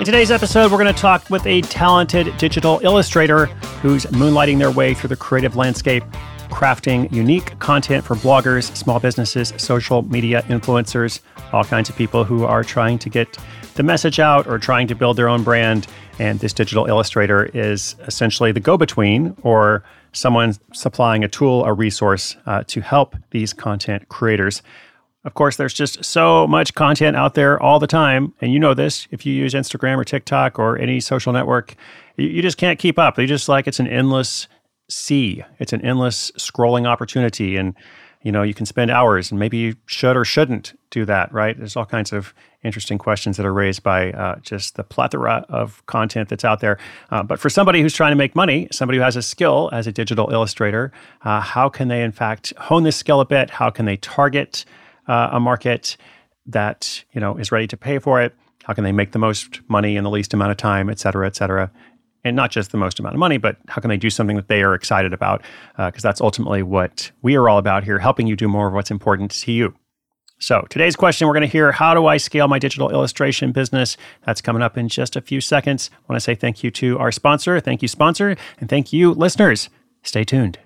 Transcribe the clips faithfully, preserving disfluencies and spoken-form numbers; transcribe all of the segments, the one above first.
today's episode, we're going to talk with a talented digital illustrator who's moonlighting their way through the creative landscape, crafting unique content for bloggers, small businesses, social media influencers, all kinds of people who are trying to get the message out or trying to build their own brand. And this digital illustrator is essentially the go-between, or someone supplying a tool, a resource uh, to help these content creators. Of course, there's just so much content out there all the time. And you know this, if you use Instagram or TikTok or any social network, you, you just can't keep up. You just like, it's an endless sea. It's an endless scrolling opportunity. And, you know, you can spend hours, and maybe you should or shouldn't do that, right? There's all kinds of interesting questions that are raised by uh, just the plethora of content that's out there. Uh, but for somebody who's trying to make money, somebody who has a skill as a digital illustrator, uh, how can they, in fact, hone this skill a bit? How can they target Uh, a market that, you know, is ready to pay for it? How can they make the most money in the least amount of time, et cetera, et cetera? And not just the most amount of money, but how can they do something that they are excited about? Because uh, that's ultimately what we are all about here, helping you do more of what's important to you. So today's question, we're going to hear, how do I scale my digital illustration business? That's coming up in just a few seconds. I want to say thank you to our sponsor. Thank you, sponsor. And thank you, listeners. Stay tuned.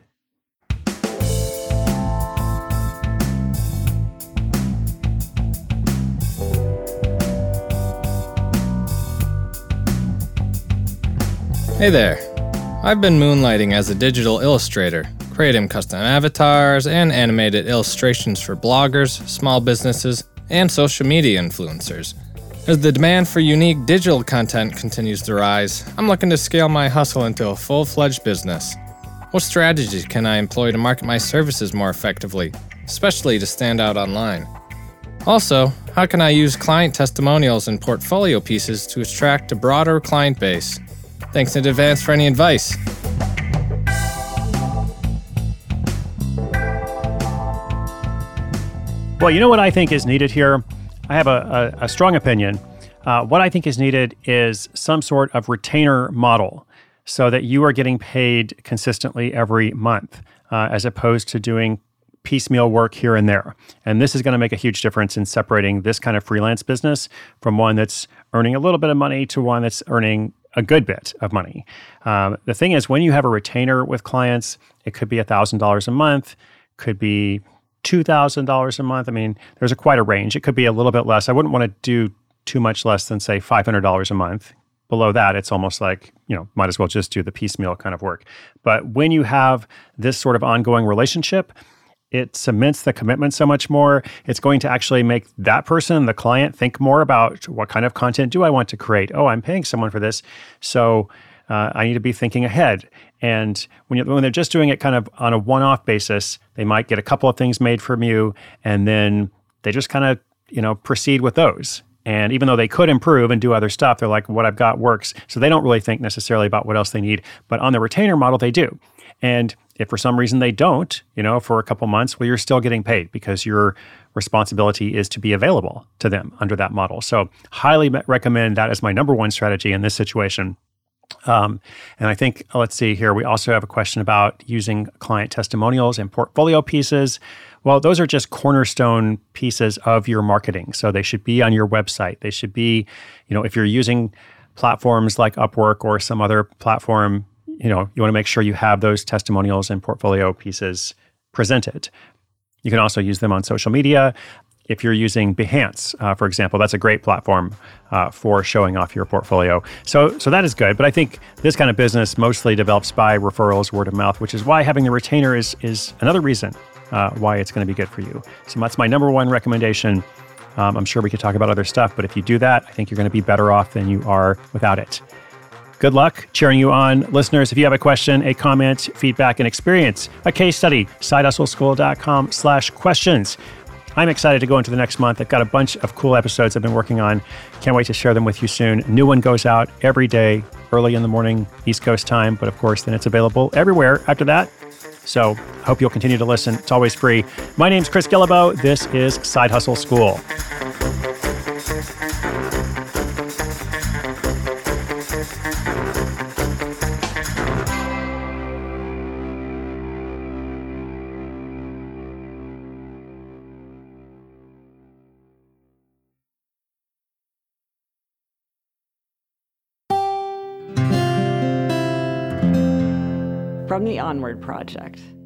Hey there. I've been moonlighting as a digital illustrator, creating custom avatars and animated illustrations for bloggers, small businesses, and social media influencers. As the demand for unique digital content continues to rise, I'm looking to scale my hustle into a full-fledged business. What strategies can I employ to market my services more effectively, especially to stand out online? Also, how can I use client testimonials and portfolio pieces to attract a broader client base? Thanks in advance for any advice. Well, you know what I think is needed here? I have a, a, a strong opinion. Uh, what I think is needed is some sort of retainer model so that you are getting paid consistently every month, uh, as opposed to doing piecemeal work here and there. And this is going to make a huge difference in separating this kind of freelance business from one that's earning a little bit of money to one that's earning a good bit of money. Um, the thing is, when you have a retainer with clients, it could be one thousand dollars a month, could be two thousand dollars a month. I mean, there's a quite a range. It could be a little bit less. I wouldn't want to do too much less than, say, five hundred dollars a month. Below that, it's almost like, you know, might as well just do the piecemeal kind of work. But when you have this sort of ongoing relationship, it cements the commitment so much more. It's going to actually make that person, the client, think more about, what kind of content do I want to create? Oh, I'm paying someone for this, so uh, I need to be thinking ahead. And when, you, when they're just doing it kind of on a one-off basis, they might get a couple of things made from you, and then they just kind of, you know, proceed with those. And even though they could improve and do other stuff, they're like, what I've got works. So they don't really think necessarily about what else they need. But on the retainer model, they do. And if for some reason they don't, you know, for a couple months, well, you're still getting paid because your responsibility is to be available to them under that model. So highly recommend that as my number one strategy in this situation. Um, and I think, let's see here, we also have a question about using client testimonials and portfolio pieces. Well, those are just cornerstone pieces of your marketing. So they should be on your website. They should be, you know, if you're using platforms like Upwork or some other platform, you know, you want to make sure you have those testimonials and portfolio pieces presented. You can also use them on social media. If you're using Behance, uh, for example, that's a great platform uh, for showing off your portfolio. So, so that is good. But I think this kind of business mostly develops by referrals, word of mouth, which is why having the retainer is is another reason uh, why it's going to be good for you. So that's my number one recommendation. Um, I'm sure we could talk about other stuff, but if you do that, I think you're going to be better off than you are without it. Good luck cheering you on. Listeners, if you have a question, a comment, feedback, an experience, a case study, sidehustleschool.com slash questions. I'm excited to go into the next month. I've got a bunch of cool episodes I've been working on. Can't wait to share them with you soon. A new one goes out every day, early in the morning, East Coast time. But of course, then it's available everywhere after that. So I hope you'll continue to listen. It's always free. My name's Chris Guillebeau. This is Side Hustle School. from the Onward Project.